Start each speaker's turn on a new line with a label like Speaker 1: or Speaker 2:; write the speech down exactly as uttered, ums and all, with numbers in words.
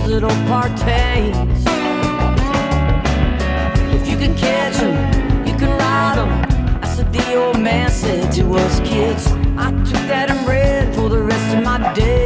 Speaker 1: those little parties. If you can catch 'em, you can ride 'em. That's what the old man said to us kids. I took that and read for the rest of my days.